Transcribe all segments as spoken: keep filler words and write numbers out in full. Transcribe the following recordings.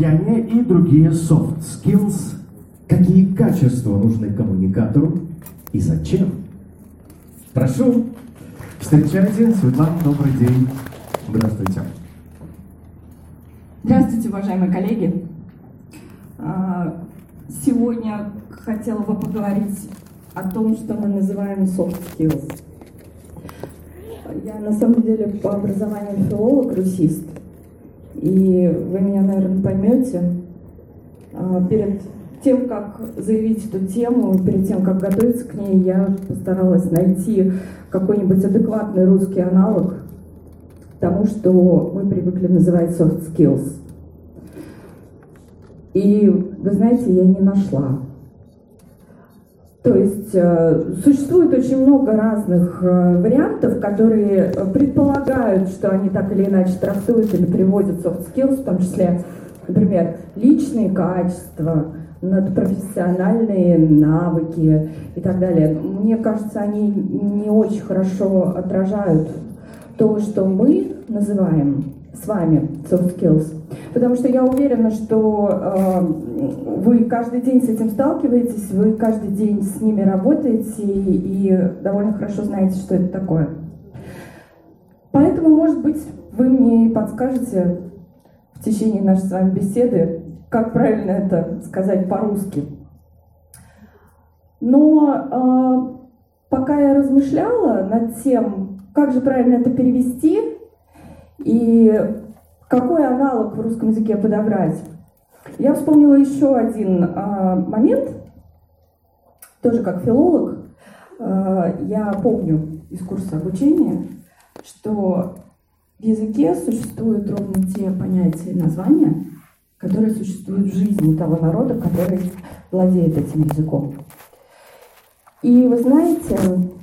обоняние и другие soft skills. Какие качества нужны коммуникатору и зачем? Прошу, встречайте, Светлана, добрый день. Здравствуйте. Здравствуйте, уважаемые коллеги. Сегодня хотела бы поговорить о том, что мы называем soft skills. Я на самом деле по образованию филолог, русист. И вы меня, наверное, поймете. Перед тем, как заявить эту тему, перед тем, как готовиться к ней, я постаралась найти какой-нибудь адекватный русский аналог тому, что мы привыкли называть soft skills. И, вы знаете, я не нашла. То есть существует очень много разных вариантов, которые предполагают, что они так или иначе трактуют или приводят soft skills, в том числе, например, личные качества, надпрофессиональные навыки и так далее. Мне кажется, они не очень хорошо отражают то, что мы называем с вами soft skills. Потому что я уверена, что э, вы каждый день с этим сталкиваетесь, вы каждый день с ними работаете и, и довольно хорошо знаете, что это такое. Поэтому, может быть, вы мне подскажете в течение нашей с вами беседы, как правильно это сказать по-русски. Но э, пока я размышляла над тем, как же правильно это перевести и какой аналог в русском языке подобрать, я вспомнила еще один э, момент, тоже как филолог. Э, я помню из курса обучения, что в языке существуют ровно те понятия и названия, которые существуют в жизни того народа, который владеет этим языком. И вы знаете,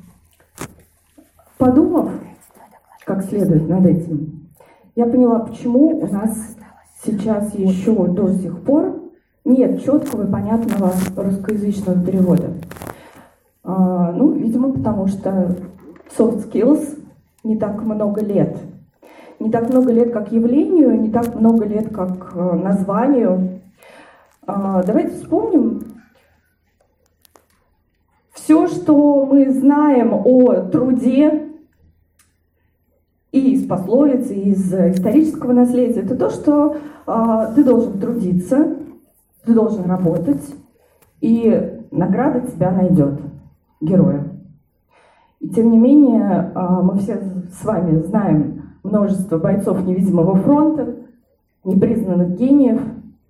подумав как следует над этим, я поняла, почему у нас сейчас еще до сих пор нет четкого и понятного русскоязычного перевода. А, ну, видимо, потому что soft skills не так много лет. Не так много лет как явлению, не так много лет как названию. А, давайте вспомним все, что мы знаем о труде, и из пословиц, и из исторического наследия, это то, что э, ты должен трудиться, ты должен работать, и награда тебя найдет, героя. И тем не менее, э, мы все с вами знаем множество бойцов невидимого фронта, непризнанных гениев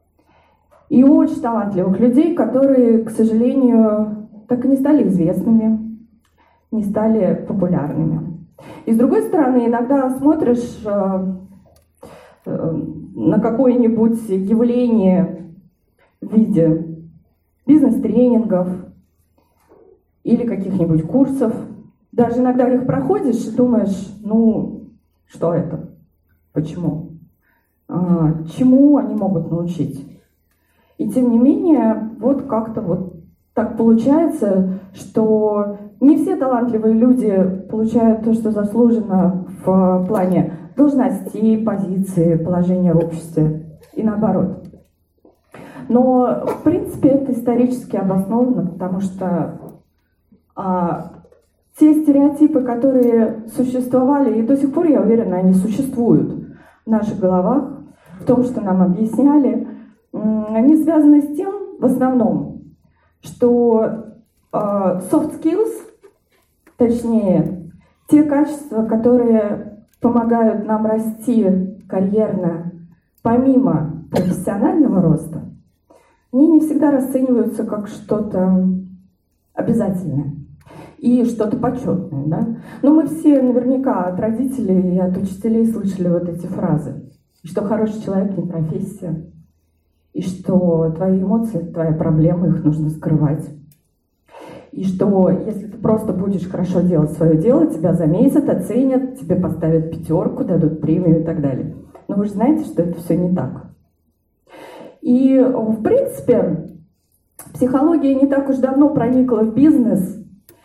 и очень талантливых людей, которые, к сожалению, так и не стали известными, не стали популярными. И с другой стороны, иногда смотришь э, э, на какое-нибудь явление в виде бизнес-тренингов или каких-нибудь курсов. Даже иногда их проходишь и думаешь, ну, что это? Почему? А, чему они могут научить? И тем не менее, вот как-то вот так получается, что не все талантливые люди получают то, что заслужено в плане должностей, позиции, положения в обществе и наоборот. Но, в принципе, это исторически обосновано, потому что а, те стереотипы, которые существовали, и до сих пор, я уверена, они существуют в наших головах, в том, что нам объясняли, они связаны с тем, в основном, что soft skills, точнее, те качества, которые помогают нам расти карьерно, помимо профессионального роста, они не всегда расцениваются как что-то обязательное и что-то почетное. Да? Но мы все наверняка от родителей и от учителей слышали вот эти фразы, что хороший человек не профессия, и что твои эмоции — твоя проблема, их нужно скрывать. И что если ты просто будешь хорошо делать свое дело, тебя заметят, оценят, тебе поставят пятерку, дадут премию и так далее. Но вы же знаете, что это все не так. И, в принципе, психология не так уж давно проникла в бизнес.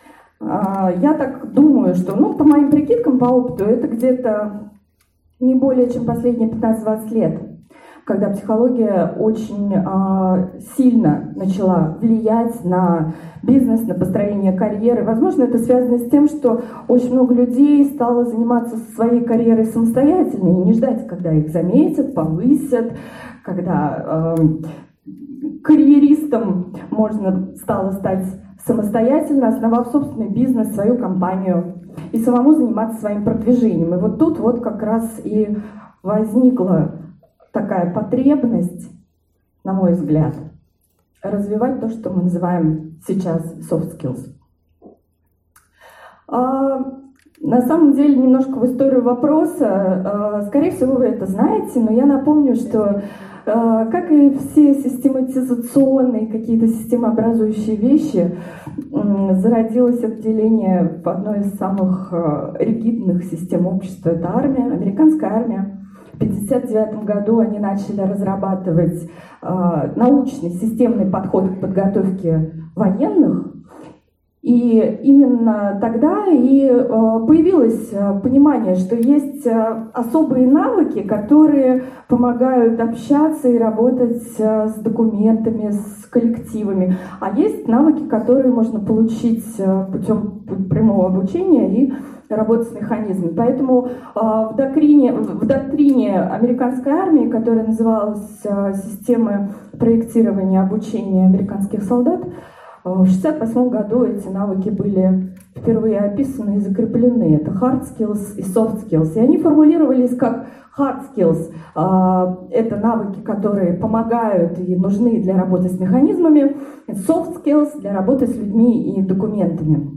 Я так думаю, что, ну, по моим прикидкам, по опыту, это где-то не более чем последние пятнадцать-двадцать лет. когда психология очень э, сильно начала влиять на бизнес, на построение карьеры. Возможно, это связано с тем, что очень много людей стало заниматься своей карьерой самостоятельно и не ждать, когда их заметят, повысят, когда э, карьеристом можно стало стать самостоятельно, основав собственный бизнес, свою компанию и самому заниматься своим продвижением. И вот тут вот как раз и возникла такая потребность, на мой взгляд, развивать то, что мы называем сейчас soft skills. А, на самом деле, немножко в историю вопроса, а, скорее всего, вы это знаете, но я напомню, что а, как и все систематизационные, какие-то системообразующие вещи, зародилось отделение в одной из самых ригидных систем общества, это армия, американская армия. В тысяча девятьсот пятьдесят девятом году они начали разрабатывать э, научный системный подход к подготовке военных. И именно тогда и э, появилось понимание, что есть особые навыки, которые помогают общаться и работать с документами, с коллективами. А есть навыки, которые можно получить путем прямого обучения и работать с механизмами. Поэтому э, в, доктрине, в доктрине американской армии, которая называлась э, «Системы проектирования обучения американских солдат», в шестьдесят восьмом году эти навыки были впервые описаны и закреплены. Это hard skills и soft skills. И они формулировались как hard skills. Это навыки, которые помогают и нужны для работы с механизмами. Soft skills для работы с людьми и документами.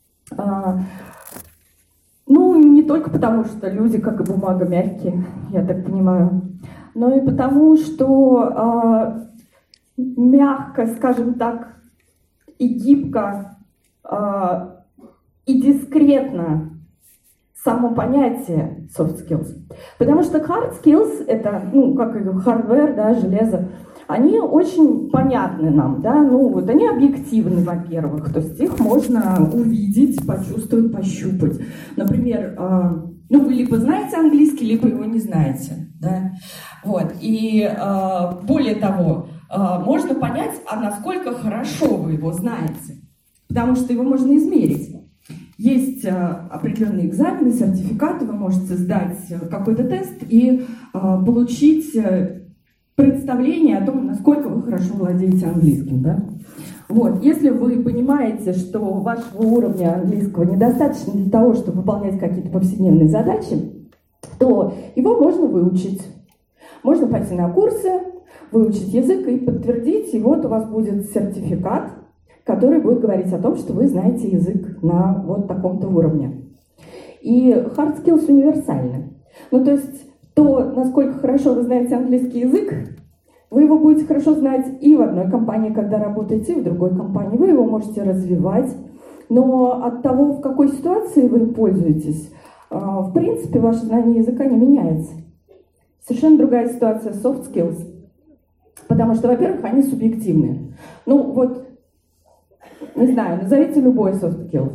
Ну, не только потому, что люди, как и бумага, мягкие, я так понимаю, но и потому, что мягко, скажем так, и гибко, э, и дискретно само понятие soft skills. Потому что hard skills, это, ну, как и hardware, да, железо, они очень понятны нам, да, ну, вот они объективны, во-первых, то есть их можно увидеть, почувствовать, пощупать. Например, э, ну, вы либо знаете английский, либо его не знаете, да, вот, и э, более того, можно понять, а насколько хорошо вы его знаете, потому что его можно измерить. Есть определенные экзамены, сертификаты, вы можете сдать какой-то тест и получить представление о том, насколько вы хорошо владеете английским. Да? Вот. Если вы понимаете, что вашего уровня английского недостаточно для того, чтобы выполнять какие-то повседневные задачи, то его можно выучить. Можно пойти на курсы, выучить язык и подтвердить, и вот у вас будет сертификат, который будет говорить о том, что вы знаете язык на вот таком-то уровне. И hard skills универсальны. Ну, то есть то, насколько хорошо вы знаете английский язык, вы его будете хорошо знать и в одной компании, когда работаете, и в другой компании. Вы его можете развивать, но от того, в какой ситуации вы им пользуетесь, в принципе, ваше знание языка не меняется. Совершенно другая ситуация soft skills. Потому что, во-первых, они субъективны. Ну, вот, не знаю, назовите любой soft skill.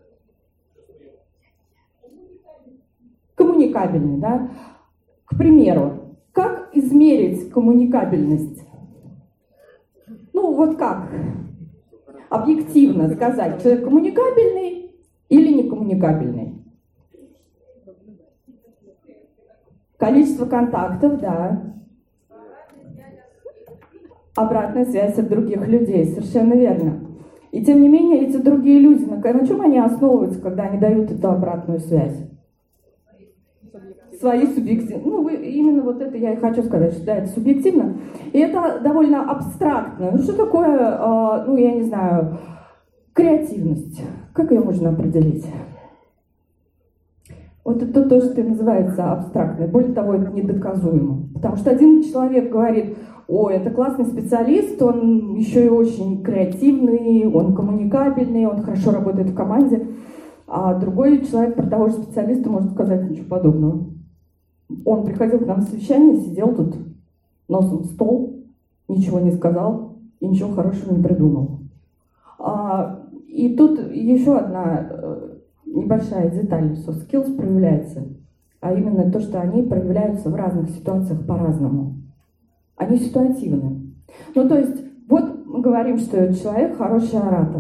Коммуникабельный, да? К примеру, как измерить коммуникабельность? Ну, вот как? Объективно сказать, человек коммуникабельный или некоммуникабельный? Количество контактов, да. Обратная связь от других людей, совершенно верно. И тем не менее, эти другие люди, на, на чем они основываются, когда они дают эту обратную связь? Свои субъективные. Ну, вы, именно вот это я и хочу сказать, что да, это субъективно. И это довольно абстрактно. Ну, что такое, э, ну, я не знаю, креативность? Как ее можно определить? Вот это то, что называется абстрактной. Более того, это недоказуемо. Потому что один человек говорит: о, это классный специалист, он еще и очень креативный, он коммуникабельный, он хорошо работает в команде. А другой человек про того же специалиста может сказать ничего подобного. Он приходил к нам на совещание, сидел тут носом в стол, ничего не сказал и ничего хорошего не придумал. А, и тут еще одна небольшая деталь soft skills проявляется, а именно то, что они проявляются в разных ситуациях по-разному. они ситуативны. Ну, то есть, вот мы говорим, что человек хороший оратор,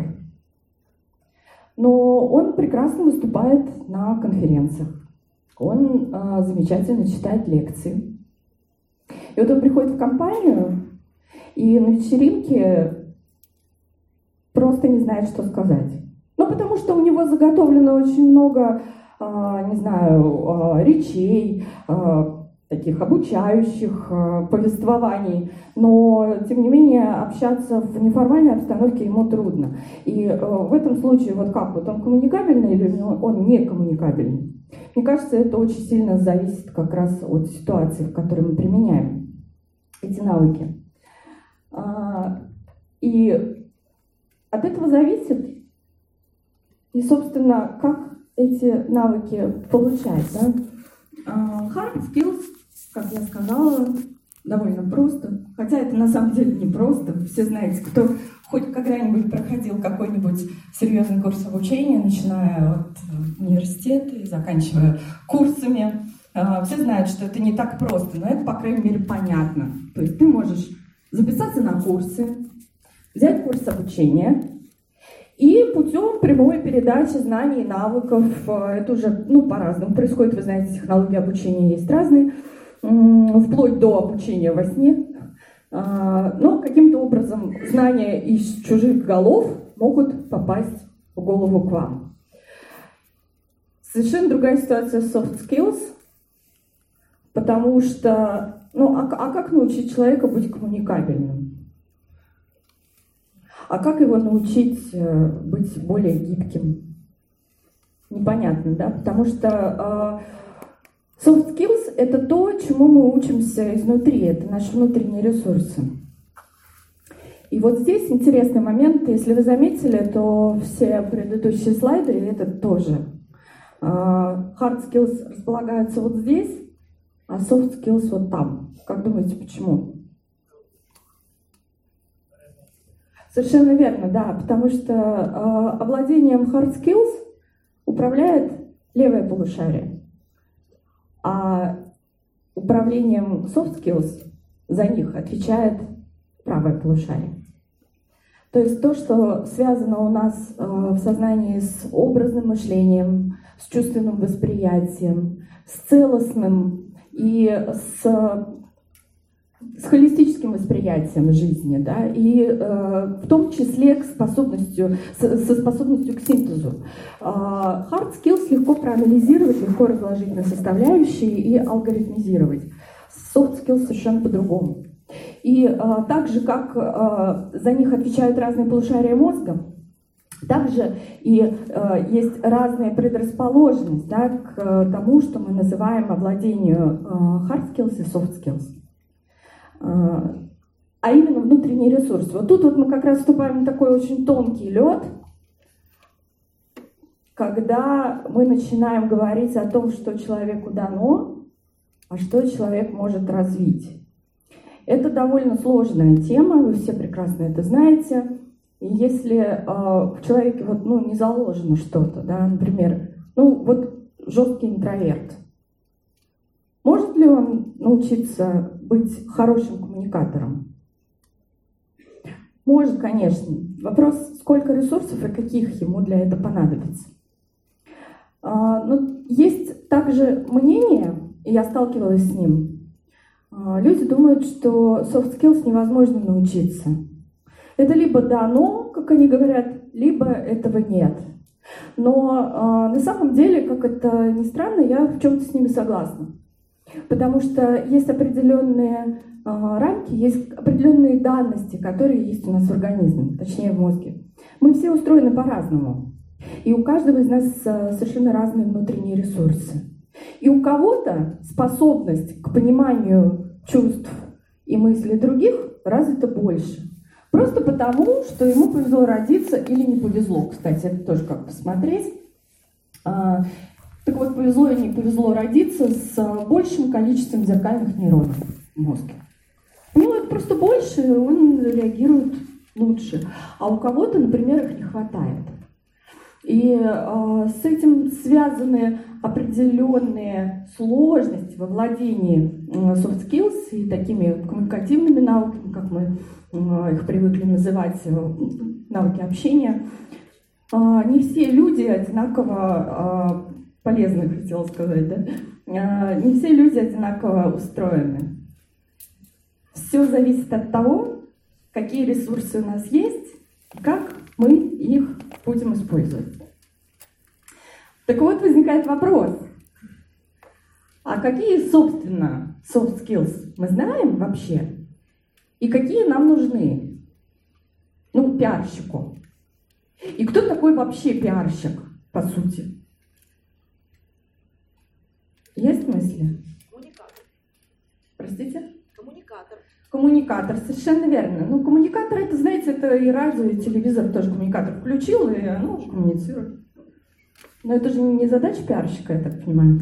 но он прекрасно выступает на конференциях, он э, замечательно читает лекции. И вот он приходит в компанию, и на вечеринке просто не знает, что сказать. Ну, потому что у него заготовлено очень много, э, не знаю, э, речей, э, таких обучающих э, повествований, но, тем не менее, общаться в неформальной обстановке ему трудно. И э, в этом случае, вот как, вот он коммуникабельный или он не коммуникабельный? Мне кажется, это очень сильно зависит как раз от ситуации, в которой мы применяем эти навыки. А, и от этого зависит, и, собственно, как эти навыки получать, да? Hard skills, как я сказала, довольно просто. Хотя это на самом деле не просто. Все знаете, кто хоть когда-нибудь проходил какой-нибудь серьезный курс обучения, начиная от университета и заканчивая курсами, все знают, что это не так просто, но это, по крайней мере, понятно. То есть ты можешь записаться на курсы, взять курс обучения, и путем прямой передачи знаний и навыков, это уже ну, по-разному происходит, вы знаете, технологии обучения есть разные, вплоть до обучения во сне. Но каким-то образом знания из чужих голов могут попасть в голову к вам. Совершенно другая ситуация с soft skills, потому что, ну, а, а как научить человека быть коммуникабельным? А как его научить быть более гибким? Непонятно, да? Потому что э, soft skills — это то, чему мы учимся изнутри, это наши внутренние ресурсы. И вот здесь интересный момент, если вы заметили, то все предыдущие слайды, и этот тоже. Э, hard skills располагаются вот здесь, а soft skills вот там. Как думаете, почему? Совершенно верно, да, потому что э, овладением hard skills управляет левое полушарие, а управлением soft skills за них отвечает правое полушарие. То есть то, что связано у нас э, в сознании с образным мышлением, с чувственным восприятием, с целостным и с с холистическим восприятием жизни, да, и э, в том числе к способностью, с, со способностью к синтезу. Э, hard skills легко проанализировать, легко разложить на составляющие и алгоритмизировать. Soft skills совершенно по-другому. И э, так же, как э, за них отвечают разные полушария мозга, также и э, есть разная предрасположенность, да, к э, тому, что мы называем овладению э, hard skills и soft skills. А именно внутренний ресурс. Вот тут вот мы как раз вступаем в такой очень тонкий лед, когда мы начинаем говорить о том, что человеку дано, а что человек может развить. Это довольно сложная тема, вы все прекрасно это знаете. И если э, в человеке вот, ну, не заложено что-то, да, например, ну вот жесткий интроверт, может ли он научиться быть хорошим коммуникатором? Может, конечно. Вопрос, сколько ресурсов и каких ему для этого понадобится. Но есть также мнение, и я сталкивалась с ним, люди думают, что soft skills невозможно научиться. Это либо дано, как они говорят, либо этого нет. Но на самом деле, как это ни странно, я в чем-то с ними согласна. Потому что есть определенные э, рамки, есть определенные данности, которые есть у нас в организме, точнее в мозге. Мы все устроены по-разному. И у каждого из нас э, совершенно разные внутренние ресурсы. И у кого-то способность к пониманию чувств и мыслей других развита больше. Просто потому, что ему повезло родиться или не повезло. Кстати, это тоже как посмотреть. Так вот, повезло или не повезло родиться с большим количеством зеркальных нейронов в мозге. У него их просто больше, он реагирует лучше. А у кого-то, например, их не хватает. И э, с этим связаны определенные сложности во владении soft skills и такими коммуникативными навыками, как мы их привыкли называть, навыки общения. Не все люди одинаково полезны, хотела сказать, да? Не все люди одинаково устроены. Все зависит от того, какие ресурсы у нас есть и как мы их будем использовать. Так вот, возникает вопрос, а какие, собственно, soft skills мы знаем вообще? И какие нам нужны? Ну, пиарщику. И кто такой вообще пиарщик, по сути? Есть мысли? Коммуникатор. Простите? Коммуникатор. Коммуникатор, совершенно верно. Ну, коммуникатор, это, знаете, это и радио, и телевизор тоже коммуникатор включил, и оно коммуницирует. Но это же не задача пиарщика, я так понимаю.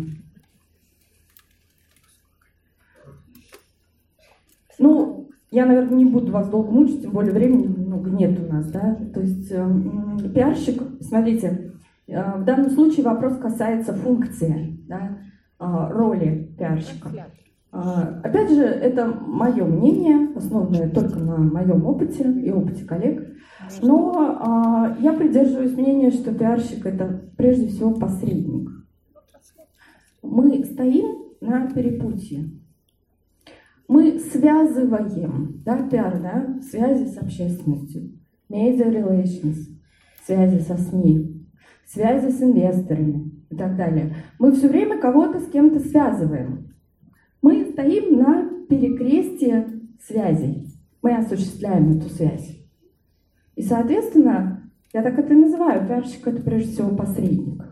Ну, я, наверное, не буду вас долго мучить, тем более времени много нет у нас, да. То есть э, пиарщик, смотрите, э, в данном случае вопрос касается функции, да, э, роли пиарщика. Э, опять же, это мое мнение, основанное только на моем опыте и опыте коллег. Но э, я придерживаюсь мнения, что пиарщик — это прежде всего посредник. Мы стоим на перепутье. Мы связываем, да, пиар, да, связи с общественностью, media relations, связи со СМИ, связи с инвесторами и так далее. Мы все время кого-то с кем-то связываем. Мы стоим на перекрестии связей. Мы осуществляем эту связь. И, соответственно, я так это и называю, пиарщик — это прежде всего посредник.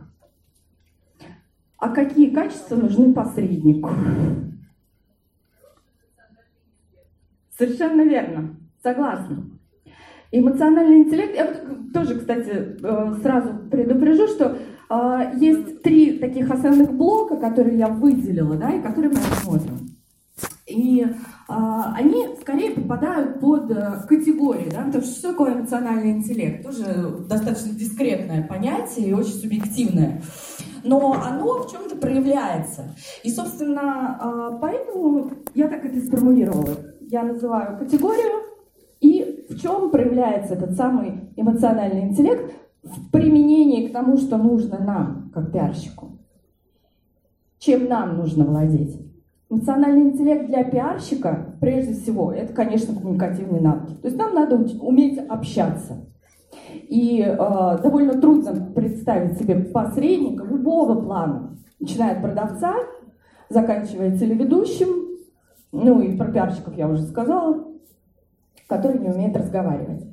А какие качества нужны посреднику? Совершенно верно, согласна. Эмоциональный интеллект, я вот тоже, кстати, сразу предупрежу, что э, есть три таких основных блока, которые я выделила, да, и которые мы рассмотрим. И э, они скорее попадают под категории, да, потому что что такое эмоциональный интеллект? Тоже достаточно дискретное понятие и очень субъективное. Но оно в чем-то проявляется. И, собственно, поэтому я так это сформулировала. Я называю категорию, и в чем проявляется этот самый эмоциональный интеллект в применении к тому, что нужно нам, как пиарщику. Чем нам нужно владеть? Эмоциональный интеллект для пиарщика, прежде всего, это, конечно, коммуникативные навыки. То есть нам надо уметь общаться. И э, довольно трудно представить себе посредника любого плана, начиная от продавца, заканчивая телеведущим, ну и про пиарщиков я уже сказала, который не умеет разговаривать.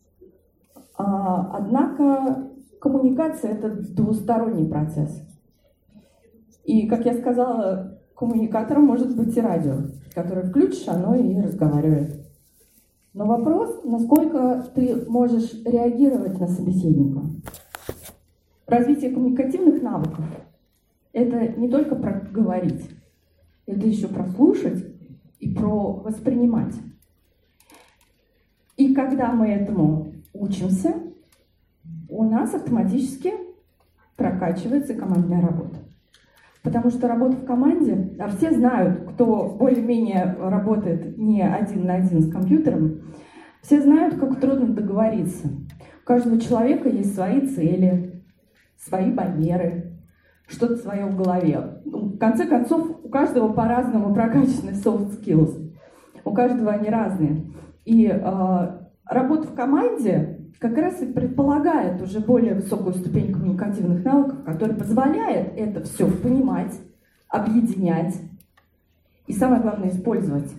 А, однако коммуникация — это двусторонний процесс. И, как я сказала, коммуникатором может быть и радио, которое включишь, оно и разговаривает. Но вопрос, насколько ты можешь реагировать на собеседника. Развитие коммуникативных навыков — это не только про говорить, это еще про слушать и про воспринимать. И когда мы этому учимся, у нас автоматически прокачивается командная работа. Потому что работа в команде, а все знают, кто более-менее работает не один на один с компьютером, все знают, как трудно договориться. У каждого человека есть свои цели, свои барьеры, что-то свое в голове. В конце концов, у каждого по-разному прокачаны soft skills. У каждого они разные. И э, работа в команде как раз и предполагает уже более высокую ступень коммуникативных навыков, которая позволяет это все понимать, объединять и, самое главное, использовать.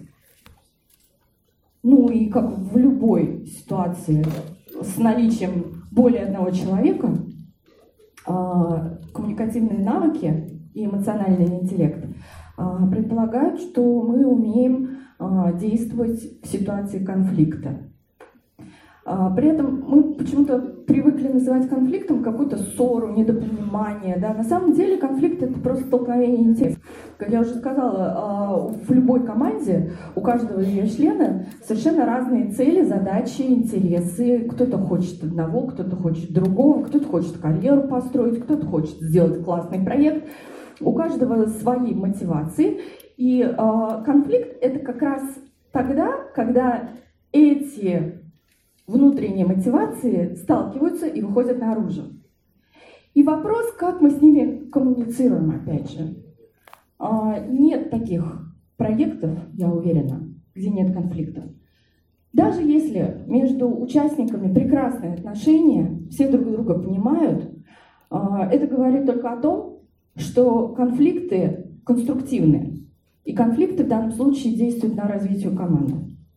Ну и как в любой ситуации с наличием более одного человека, коммуникативные навыки и эмоциональный интеллект предполагают, что мы умеем действовать в ситуации конфликта. При этом мы почему-то привыкли называть конфликтом какую-то ссору, недопонимание. Да? На самом деле конфликт — это просто столкновение интересов. Как я уже сказала, в любой команде у каждого ее члена совершенно разные цели, задачи, интересы. Кто-то хочет одного, кто-то хочет другого, кто-то хочет карьеру построить, кто-то хочет сделать классный проект. У каждого свои мотивации. И конфликт — это как раз тогда, когда эти внутренние мотивации сталкиваются и выходят наружу. И вопрос, как мы с ними коммуницируем, опять же. Нет таких проектов, я уверена, где нет конфликтов. Даже если между участниками прекрасные отношения, все друг друга понимают, это говорит только о том, что конфликты конструктивны. И конфликты в данном случае действуют на развитие команды.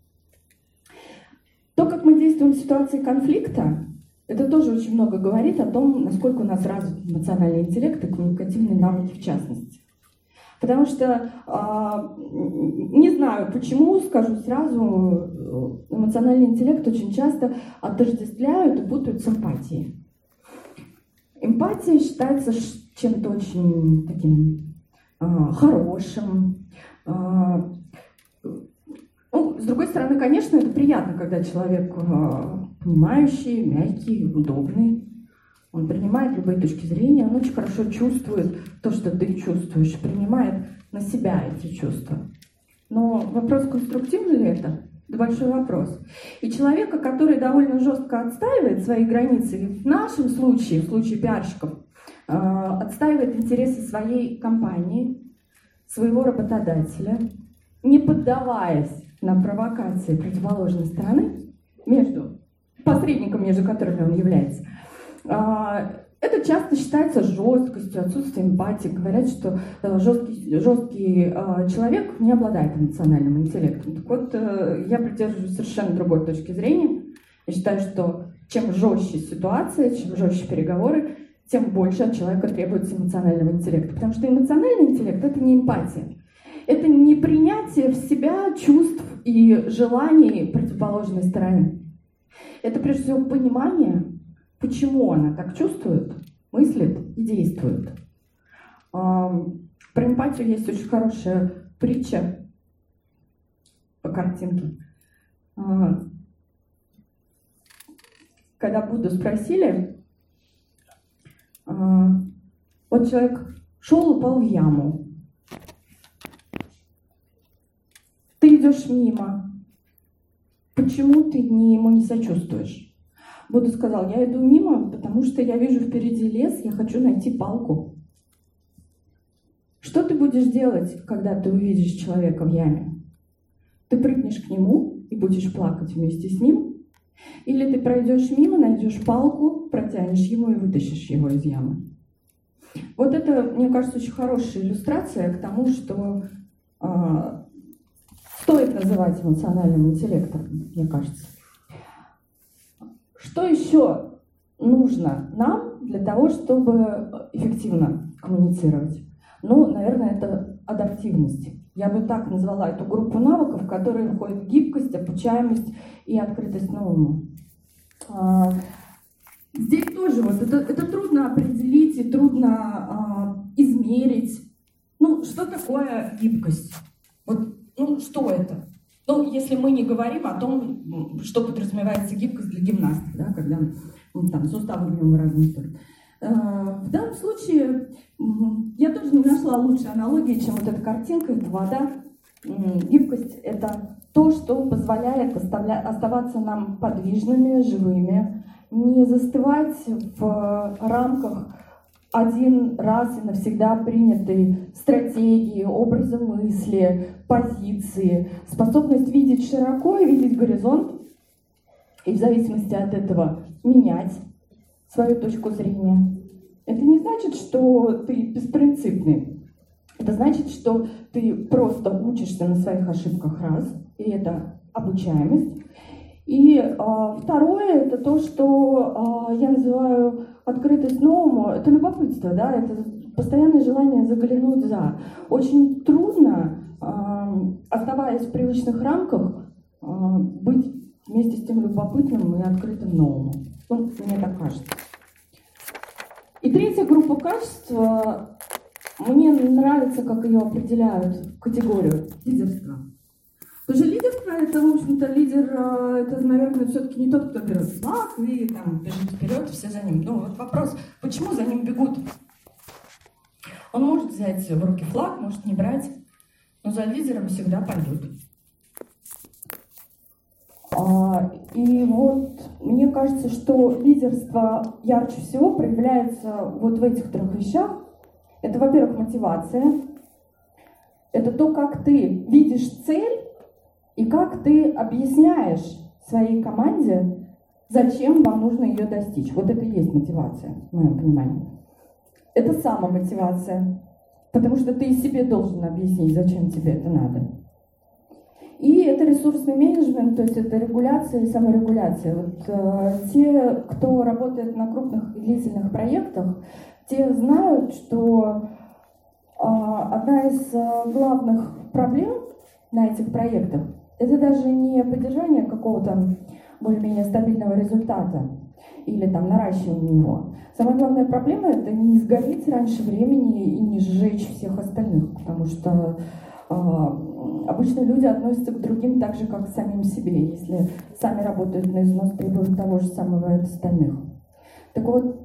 То, как мы действуем в ситуации конфликта, это тоже очень много говорит о том, насколько у нас развит эмоциональный интеллект и коммуникативные навыки в частности. Потому что, не знаю почему, скажу сразу, эмоциональный интеллект очень часто отождествляют и путают с эмпатией. Эмпатия считается чем-то очень таким хорошим. Ну, с другой стороны, конечно, это приятно, когда человек понимающий, мягкий, удобный. Он принимает любые точки зрения, он очень хорошо чувствует то, что ты чувствуешь, принимает на себя эти чувства. Но вопрос, конструктивно ли это? Это большой вопрос. И человека, который довольно жестко отстаивает свои границы, в нашем случае, в случае пиарщиков, отстаивает интересы своей компании, своего работодателя, не поддаваясь на провокации противоположной стороны, между посредником, между которыми он является, это часто считается жесткостью, отсутствием эмпатии. Говорят, что жесткий, жесткий человек не обладает эмоциональным интеллектом. Так вот, я придерживаюсь совершенно другой точки зрения. Я считаю, что чем жестче ситуация, чем жестче переговоры, тем больше от человека требуется эмоционального интеллекта. Потому что эмоциональный интеллект — это не эмпатия. Это не принятие в себя чувств и желаний противоположной стороны. Это, прежде всего, понимание, почему она так чувствует, мыслит и действует. Про эмпатию есть очень хорошая притча по картинке. Когда Будду спросили, вот человек шел, упал в яму. Ты идешь мимо. Почему ты не, ему не сочувствуешь? Будда сказал, я иду мимо, потому что я вижу впереди лес, я хочу найти палку. Что ты будешь делать, когда ты увидишь человека в яме? Ты прыгнешь к нему и будешь плакать вместе с ним? Или ты пройдешь мимо, найдешь палку, протянешь ему и вытащишь его из ямы? Вот это, мне кажется, очень хорошая иллюстрация к тому, что э, стоит называть эмоциональным интеллектом, мне кажется. Что еще нужно нам для того, чтобы эффективно коммуницировать? Ну, наверное, это адаптивность. Я бы так назвала эту группу навыков, в которые входят гибкость, обучаемость и открытость новому. Здесь тоже вот это, это трудно определить и трудно а, измерить. Ну, что такое гибкость? Вот, ну, что это? Ну, если мы не говорим о том, что подразумевается гибкость для гимнаста, да, когда ну, там суставы в нем в разные стороны. В данном случае я тоже не нашла лучшей аналогии, чем вот эта картинка, это вода. Гибкость — это то, что позволяет оставля... оставаться нам подвижными, живыми, не застывать в рамках один раз и навсегда принятой стратегии, образа мысли, позиции, способность видеть широко и видеть горизонт, и в зависимости от этого менять свою точку зрения. Это не значит, что ты беспринципный. Это значит, что ты просто учишься на своих ошибках раз, и это обучаемость. И э, второе, это то, что э, я называю открытость новому, это любопытство, да, это постоянное желание заглянуть за. Очень трудно, э, оставаясь в привычных рамках, э, быть вместе с тем любопытным и открытым новому. Ну, мне так кажется. И третья группа качеств, мне нравится, как ее определяют категорию лидерства. Потому что лидерство, это, в общем-то, лидер, это, наверное, все-таки не тот, кто берет флаг и там бежит вперед, все за ним. Ну, вот вопрос, почему за ним бегут? Он может взять в руки флаг, может не брать, но за лидером всегда пойдут. И вот мне кажется, что лидерство ярче всего проявляется вот в этих трех вещах. Это, во-первых, мотивация. Это то, как ты видишь цель и как ты объясняешь своей команде, зачем вам нужно ее достичь. Вот это и есть мотивация, в моем понимании. Это самомотивация, потому что ты себе должен объяснить, зачем тебе это надо. И это ресурсный менеджмент, то есть это регуляция и саморегуляция. Вот, э, те, кто работает на крупных и длительных проектах, те знают, что э, одна из э, главных проблем на этих проектах — это даже не поддержание какого-то более-менее стабильного результата или там наращивание его. Самая главная проблема — это не сгореть раньше времени и не сжечь всех остальных, потому что обычно люди относятся к другим так же, как к самим себе, если сами работают на износ, требуют того же самого от остальных. Так вот,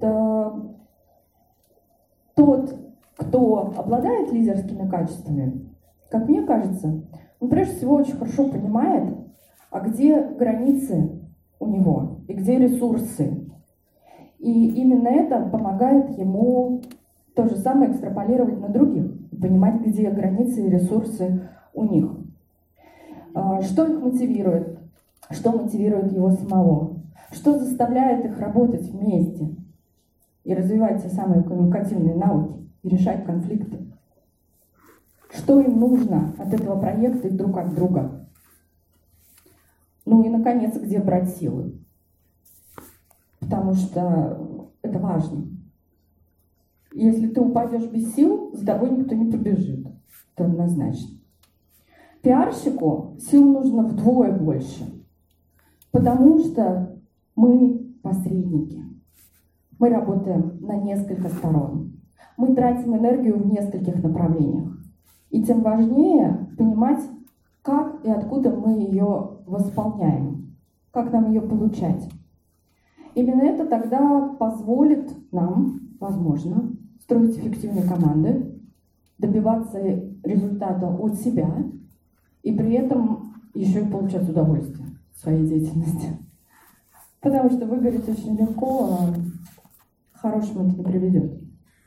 тот, кто обладает лидерскими качествами, как мне кажется, он прежде всего очень хорошо понимает, а где границы у него и где ресурсы. И именно это помогает ему то же самое экстраполировать на других, понимать, где границы и ресурсы у них. Что их мотивирует? Что мотивирует его самого? Что заставляет их работать вместе и развивать те самые коммуникативные навыки и решать конфликты? Что им нужно от этого проекта и друг от друга? Ну и, наконец, где брать силы? Потому что это важно. Если ты упадешь без сил, за тобой никто не побежит. Это однозначно. Пиарщику сил нужно вдвое больше, потому что мы посредники. Мы работаем на несколько сторон. Мы тратим энергию в нескольких направлениях. И тем важнее понимать, как и откуда мы ее восполняем, как нам ее получать. Именно это тогда позволит нам, возможно, строить эффективные команды, добиваться результата от себя и при этом еще и получать удовольствие от своей деятельности. Потому что выгореть очень легко, а к хорошему это не приведет.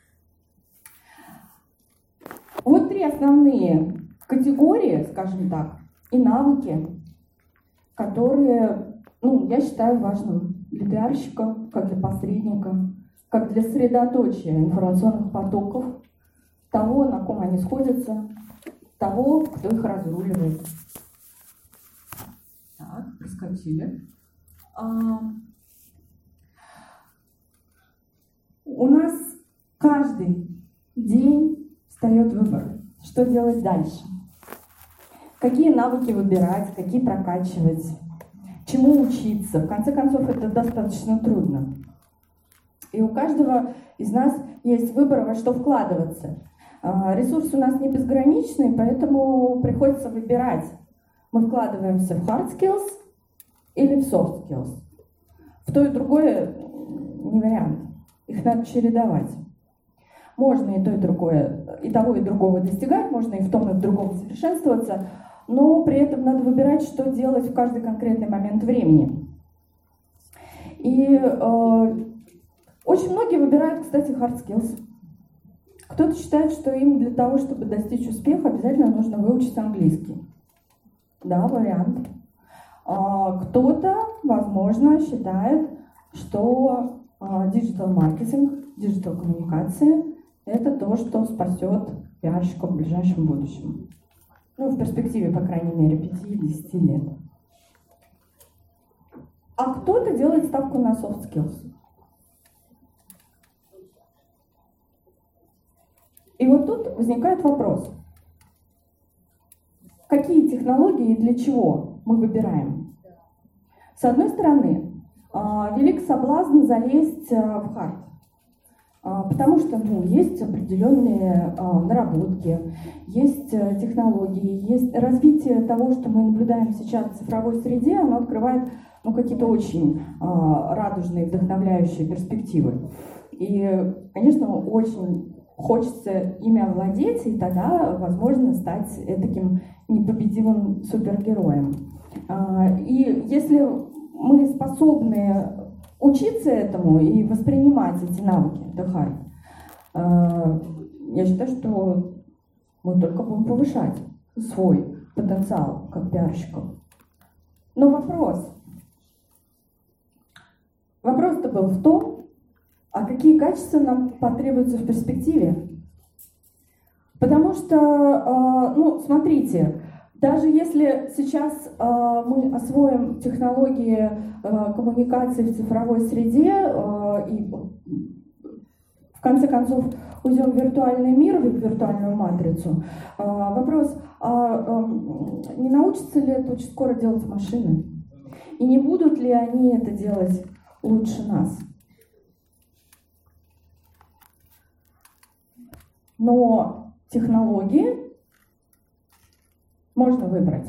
Вот три основные категории, скажем так, и навыки, которые, ну, я считаю важным для пиарщика, как для посредника, как для средоточия информационных потоков, того, на ком они сходятся, того, кто их разруливает. Так, проскочили. А, у нас каждый день встает выбор, что делать дальше. Какие навыки выбирать, какие прокачивать, чему учиться. В конце концов, это достаточно трудно. И у каждого из нас есть выбор, во что вкладываться. Ресурсы у нас не безграничны, поэтому приходится выбирать. Мы вкладываемся в hard skills или в soft skills. В то и другое не вариант. Их надо чередовать. Можно и то, и другое, и того, и другого достигать, можно и в том, и в другом совершенствоваться, но при этом надо выбирать, что делать в каждый конкретный момент времени. И э, очень многие выбирают, кстати, hard skills. Кто-то считает, что им для того, чтобы достичь успеха, обязательно нужно выучить английский. Да, вариант. А кто-то, возможно, считает, что диджитал маркетинг, диджитал коммуникации — это то, что спасет пиарщика в ближайшем будущем. Ну, в перспективе, по крайней мере, пяти-десяти лет. А кто-то делает ставку на soft skills. И вот тут возникает вопрос. Какие технологии и для чего мы выбираем? С одной стороны, велик соблазн залезть в хард, потому что ну, есть определенные наработки, есть технологии, есть развитие того, что мы наблюдаем сейчас в цифровой среде, оно открывает ну, какие-то очень радужные, вдохновляющие перспективы. И, конечно, очень хочется ими овладеть, и тогда, возможно, стать таким непобедимым супергероем. И если мы способны учиться этому и воспринимать эти навыки, the hard, я считаю, что мы только будем повышать свой потенциал как пиарщиков. Но вопрос. Вопрос-то был в том, а какие качества нам потребуются в перспективе? Потому что, ну, смотрите, даже если сейчас мы освоим технологии коммуникации в цифровой среде и в конце концов уйдем в виртуальный мир, в виртуальную матрицу, вопрос, а не научатся ли это очень скоро делать машины? И не будут ли они это делать лучше нас? Но технологии можно выбрать.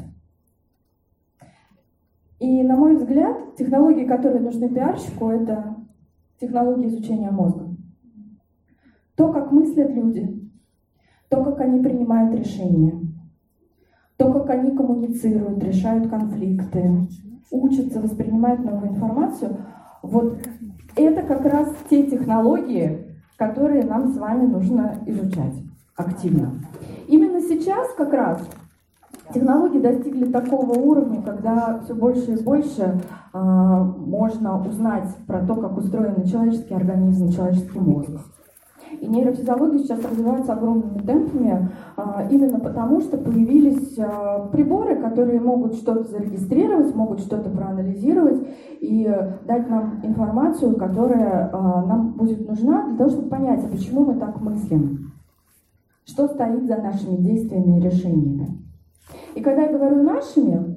И, на мой взгляд, технологии, которые нужны пиарщику, это технологии изучения мозга. То, как мыслят люди, то, как они принимают решения, то, как они коммуницируют, решают конфликты, учатся, воспринимают новую информацию. Вот это как раз те технологии, которые нам с вами нужно изучать активно. Именно сейчас как раз технологии достигли такого уровня, когда все больше и больше э, можно узнать про то, как устроен человеческий организм, человеческий мозг. И нейрофизиология сейчас развивается огромными темпами, э, именно потому, что появились э, приборы, которые могут что-то зарегистрировать, могут что-то проанализировать и дать нам информацию, которая э, нам будет нужна для того, чтобы понять, почему мы так мыслим, что стоит за нашими действиями и решениями. И когда я говорю «нашими»,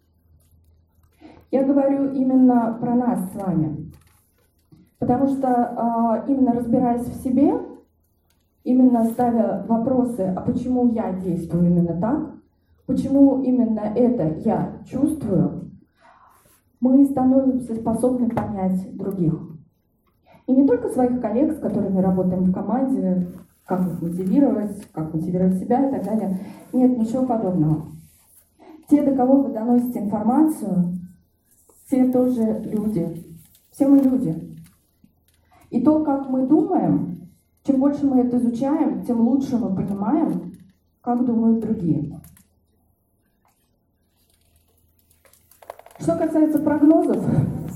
я говорю именно про нас с вами. Потому что э, именно разбираясь в себе, именно ставя вопросы, а почему я действую именно так, почему именно это я чувствую, мы становимся способны понять других. И не только своих коллег, с которыми работаем в команде, как их мотивировать, как мотивировать себя и так далее. Нет, ничего подобного. Те, до кого вы доносите информацию, те тоже люди. Все мы люди. И то, как мы думаем, чем больше мы это изучаем, тем лучше мы понимаем, как думают другие. Что касается прогнозов,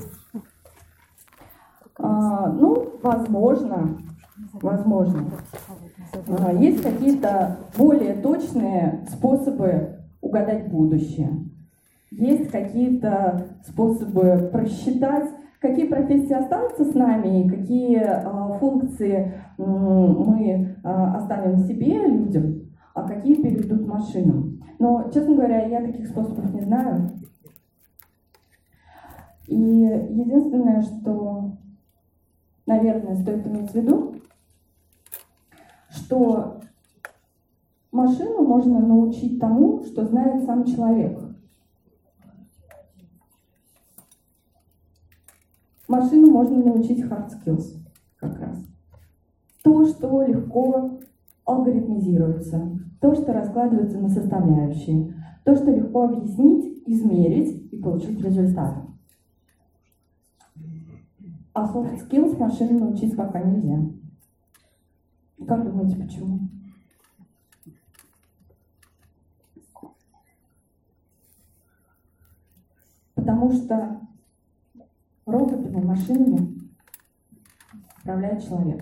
а, ну, возможно, возможно, а, есть какие-то более точные способы угадать будущее. Есть какие-то способы просчитать, какие профессии останутся с нами, и какие э, функции э, мы э, оставим себе, людям, а какие перейдут машинам. Но, честно говоря, я таких способов не знаю. И единственное, что, наверное, стоит иметь в виду, что машину можно научить тому, что знает сам человек. Машину можно научить hard skills как раз. То, что легко алгоритмизируется, то, что раскладывается на составляющие, то, что легко объяснить, измерить и получить результат. А soft skills машину научить пока нельзя. Как думаете, почему? Потому что роботами, машинами управляет человек.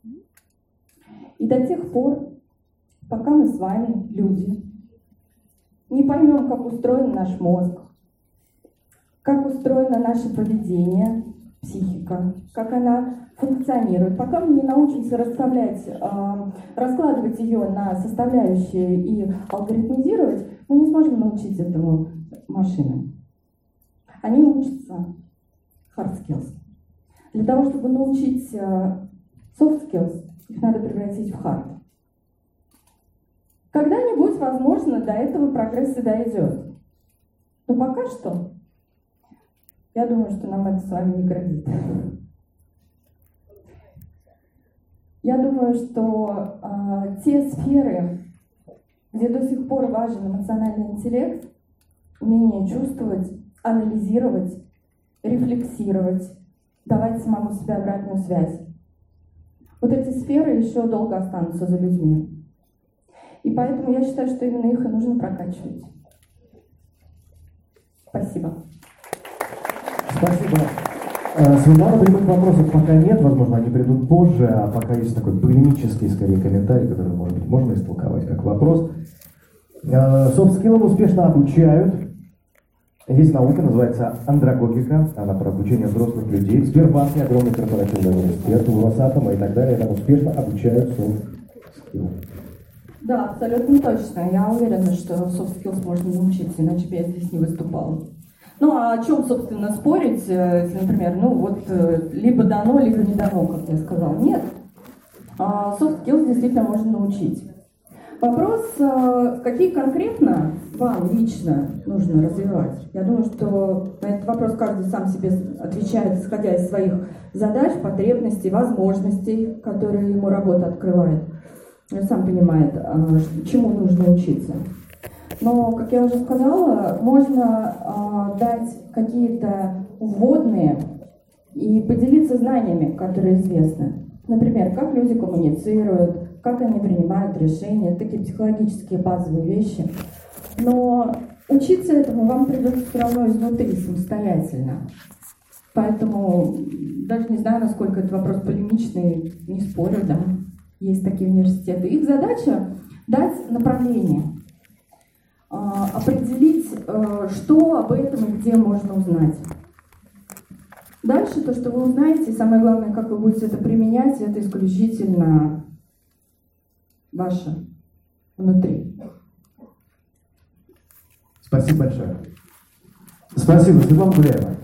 И до тех пор, пока мы с вами, люди, не поймем, как устроен наш мозг, как устроено наше поведение, психика, как она функционирует, пока мы не научимся расставлять, э, раскладывать ее на составляющие и алгоритмизировать, мы не сможем научить этому машины. они учатся hard skills. Для того, чтобы научить soft skills, их надо превратить в hard. Когда-нибудь, возможно, до этого прогресс и дойдет. Но пока что, я думаю, что нам это с вами не грозит. Я думаю, что э, те сферы, где до сих пор важен эмоциональный интеллект, умение чувствовать, анализировать, рефлексировать, давать самому себе обратную связь. Вот эти сферы еще долго останутся за людьми. И поэтому я считаю, что именно их и нужно прокачивать. Спасибо. Спасибо. Светлана, прямых вопросов пока нет, возможно, они придут позже, а пока есть такой полемический, скорее, комментарий, который, может быть, можно истолковать как вопрос. Софт-скиллам успешно обучают. Есть наука, называется андрогогика, она про обучение взрослых людей. В Сбербанке огромный корпоративный университет, у Росатома и так далее, там успешно обучают софт-скиллам. Да, абсолютно точно. Я уверена, что soft skills можно научиться, иначе бы я здесь не выступала. Ну, а о чем, собственно, спорить, если, например, ну вот, либо дано, либо не дано, как я сказала. Нет. Soft skills действительно можно научить. Вопрос, какие конкретно вам лично нужно развивать? Я думаю, что на этот вопрос каждый сам себе отвечает, исходя из своих задач, потребностей, возможностей, которые ему работа открывает. Он сам понимает, чему нужно учиться. Но, как я уже сказала, можно э, дать какие-то вводные и поделиться знаниями, которые известны. Например, как люди коммуницируют, как они принимают решения, такие психологические базовые вещи. Но учиться этому вам придется все равно изнутри, самостоятельно. Поэтому даже не знаю, насколько этот вопрос полемичный, не спорю, да. Есть такие университеты. Их задача дать направление. Определить, что об этом и где можно узнать. Дальше то, что вы узнаете, самое главное, как вы будете это применять, это исключительно ваше внутри. Спасибо большое. Спасибо, Светлана Гуляева.